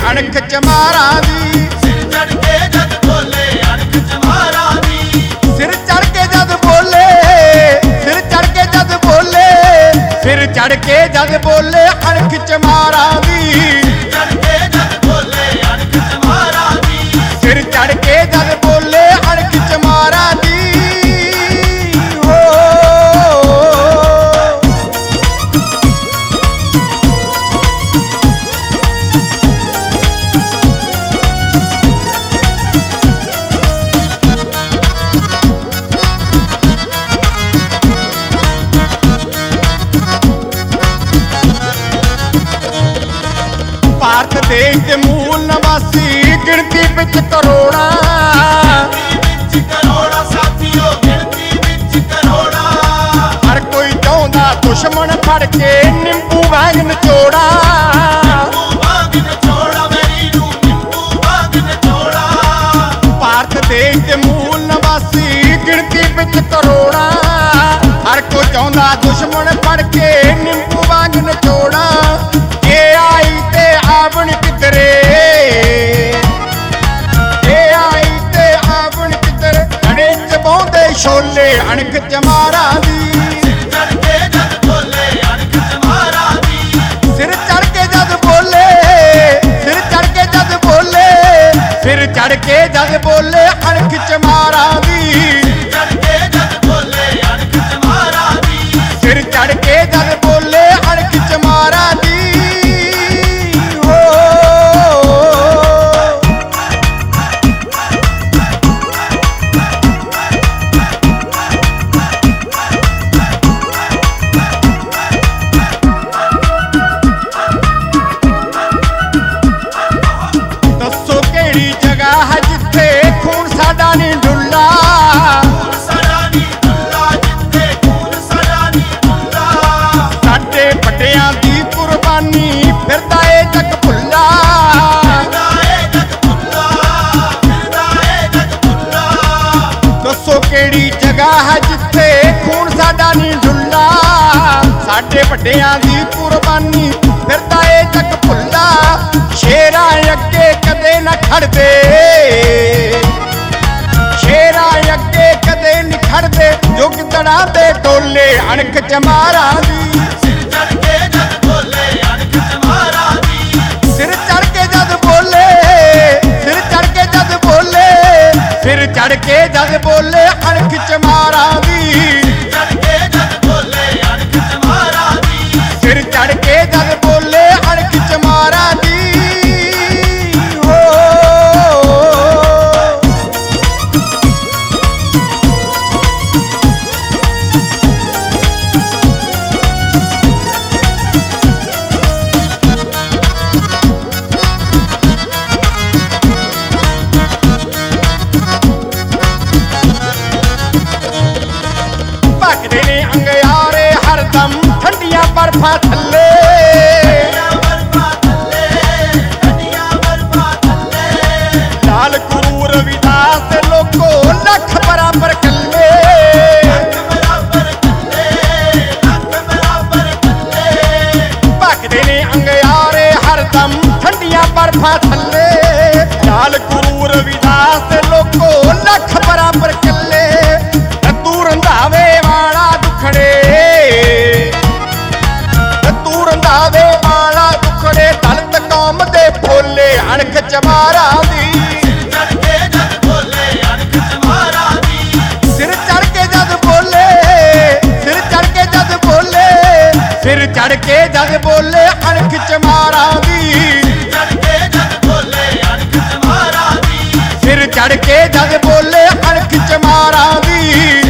ਅਣਖ ਚਮਾਰਾਂ ਦੀ। ਸਿਰ ਚੜ ਕੇ ਜਦ ਬੋਲੇ ਅਣਖ ਚਮਾਰਾਂ ਦੀ। ਸਿਰ ਚੜ ਕੇ ਜਦ ਬੋਲੇ, ਸਿਰ ਚੜ ਕੇ ਜਦ ਬੋਲੇ, ਸਿਰ ਚੜ ਕੇ ਜਦ ਬੋਲੇ ਅਣਖ ਚਮਾਰਾਂ ਦੀ। ਚੜ ਕੇ ਜਦ ਬੋਲੇ ਅਣਖ ਚਮਾਰਾਂ ਦੀ। ਸਿਰ ਚੜ ਕੇ ਜਦ ਬੋਲੇ ਅਣਖ ਚਮਾਰਾਂ ਦੀ। ਭਾਰਤ ਦੇਸ਼ ਦੇ ਮੂਲ ਨਿਵਾਸੀ ਗਿਣਤੀ ਵਿੱਚ ਕਰੋੜਾਂ। ਵਿੱਚ ਕਰੋੜਾਂ ਸਾਥੀਓ ਗਿਣਤੀ ਵਿੱਚ ਕਰੋੜਾਂ। ਹਰ ਕੋਈ ਚਾਹੁੰਦਾ ਦੁਸ਼ਮਣ ਫੜ ਕੇ ਨਿੰਬੂ ਵਾਂਗ ਨਿਚੋੜਾ। ਨਿੰਬੂ ਵਾਂਗ ਨਿਚੋੜਾ ਮੇਰੀ ਨੂੰ ਨਿੰਬੂ ਵਾਂਗ ਨਿਚੋੜਾ। ਭਾਰਤ ਦੇਸ਼ ਦੇ ਮੂਲ ਨਿਵਾਸੀ ਗਿਣਤੀ ਵਿੱਚ ਕਰੋੜਾਂ। ਹਰ ਕੋਈ ਚਾਹੁੰਦਾ ਦੁਸ਼ਮਣ ਫੜ ਕੇ ਨਿੰਬੂ ਵਾਂਗ ਨਿਚੋੜਾ। ਜੇ ਆਈ ਤੇ ਆਵਣ ਕਿਧਰੇ, ਜੇ ਆਈ ਤੇ ਆਵਣ ਕਿਧਰੇ, ਅੜੇ ਚਬਾਉਂਦੇ ਛੋਲੇ ਅਣਖ ਚਮਾਰਾਂ ਦੀ। ਸਿਰ ਚੜ ਕੇ ਜਦ ਬੋਲੇ ਅਣਖ ਚਮਾਰਾਂ ਦੀ। ਸਿਰ ਚੜ ਕੇ ਜਦ ਬੋਲੇ, ਸਿਰ ਚੜ ਕੇ ਜਦ ਬੋਲੇ, ਸਿਰ ਚੜ ਕੇ ਜਦ ਬੋਲੇ ਅਣਖ ਚਮਾਰਾਂ ਦੀ। ਚੜ ਕੇ ਜਦ ਬੋਲੇ ਅਣਖ ਚਮਾਰਾਂ ਦੀ। ਸਿਰ ਚੜ ਕੇ ਜਦ ਬੋਲੇ ਅਣਖ ਚਮਾਰਾਂ ਦੀ। ਦੱਸੋ ਕਿਹੜੀ ਜਗ੍ਹਾ ਹੈ ਜਿੱਥੇ ਖੂਨ ਸਾਡਾ ਨਹੀਂ ਡੁੱਲਾ। ਸਾਡਾ ਨੀ ਡੁੱਲਾ ਜਿੱਥੇ ਖੂਨ ਸਾਡਾ ਨੀ ਡੁੱਲਾ। ਸਾਡੇ ਵੱਡਿਆਂ ਦੀ ਕੁਰਬਾਨੀ ਫਿਰਦਾ ਏ ਜੱਗ ਭੁੱਲਾ। ਫਿਰਦਾ ਏ ਜੱਗ ਭੁੱਲਾ। ਫਿਰਦਾ ਏ ਜੱਗ ਭੁੱਲਾ। ਦੱਸੋ ਕਿਹੜੀ ਜਗ੍ਹਾ ਹੈ ਜਿੱਥੇ ਖੂਨ ਸਾਡਾ ਨਹੀਂ ਡੁੱਲਾ। ਸਾਡੇ ਵੱਡਿਆਂ ਦੀ ਕੁਰਬਾਨੀ ਫਿਰਦਾ ਏ ਜੱਗ ਭੁੱਲਾ। ਸ਼ੇਰਾਂ ਅੱਗੇ ਕਦੇ ਨਾ ਖੜਦੇ, ਸ਼ੇਰਾਂ ਅੱਗੇ ਕਦੇ ਨਹੀਂ ਖੜਦੇ। ਜੋ ਗਿੱਦੜਾਂ ਦੇ ਟੋਲੇ ਅਣਖ ਚਮਾਰਾਂ ਦੀ। ਸਿਰ ਚੜ ਕੇ ਜਦ ਬੋਲੇ ਅਣਖ ਚਮਾਰਾਂ ਦੀ। ਸਿਰ ਚੜ ਕੇ ਜਦ ਬੋਲੇ, ਸਿਰ ਚੜ ਕੇ ਜਦ ਬੋਲੇ, ਸਿਰ ਚੜ ਕੇ ਜਦ ਬੋਲੇ ਅਣਖ ਚਮਾਰਾਂ ਦੀ। ਚੜ ਕੇ ਜਦ ਬੋਲੇ ਅਣਖ ਚਮਾਰਾਂ ਦੀ। ਸਿਰ ਚੜ ਕੇ ਜਦ ਬੋਲੇ ਅਣਖ ਚਮਾਰਾਂ ਦੀ। ਭੱਜਦੇ ਨੇ ਅੰਗਿਆਰੇ ਹਰਦਮ ਠੰਡੀਆਂ ਬਰਫਾਂ ਥੱਲੇ। ਬਰਫਾਂ ਥੱਲੇ ਠੰਡੀਆਂ ਬਰਫਾਂ ਥੱਲੇ। ਲਾਲ ਗੁਰੂ ਰਵਿਦਾਸ ਦੇ ਲੋਕੋ ਲੱਖ ਬਰਾਬਰ ਕੱਲੇ। ਬਰਾਬਰ ਕੱਲੇ ਲੱਖ ਬਰਾਬਰ ਕੱਲੇ। ਭੱਜਦੇ ਨੇ ਅੰਗਿਆਰੇ ਹਰਦਮ ਠੰਡੀਆਂ ਬਰਫਾਂ ਥੱਲੇ। ਲਾਲ ਗੁਰੂ ਰਵਿਦਾਸ ਦੇ ਲੋਕੋ ਲੱਖ ਬਰਾਬਰ ਕੱਲੇ। ਤੂੰ ਰੰਧਾਵੇ ਵਾਲਾ ਦੁਖੜੇ, ਤੂੰ ਰੰਧਾਵੇ ਵਾਲਾ ਦੁਖੜੇ। ਦਲਿਤ ਕੌਮ ਦੇ ਫੋਲੇ ਅਣਖ ਚਮਾਰਾਂ ਦੀ। ਸਿਰ ਚੜ ਕੇ ਜਦ ਬੋਲੇ ਅਣਖ ਚਮਾਰਾਂ ਦੀ। ਸਿਰ ਚੜ ਕੇ ਜਦ ਬੋਲੇ, ਸਿਰ ਚੜ ਕੇ ਜਦ ਬੋਲੇ, ਸਿਰ ਚੜ ਕੇ ਜਦ ਬੋਲੇ ਅਣਖ ਚਮਾਰਾਂ ਦੀ। ਚੜ ਕੇ ਜਦ ਬੋਲੇ ਅਣਖ ਚਮਾਰਾਂ ਦੀ। ਸਿਰ ਚੜ ਕੇ ਜਦ ਬੋਲੇ ਅਣਖ ਚਮਾਰਾਂ ਦੀ।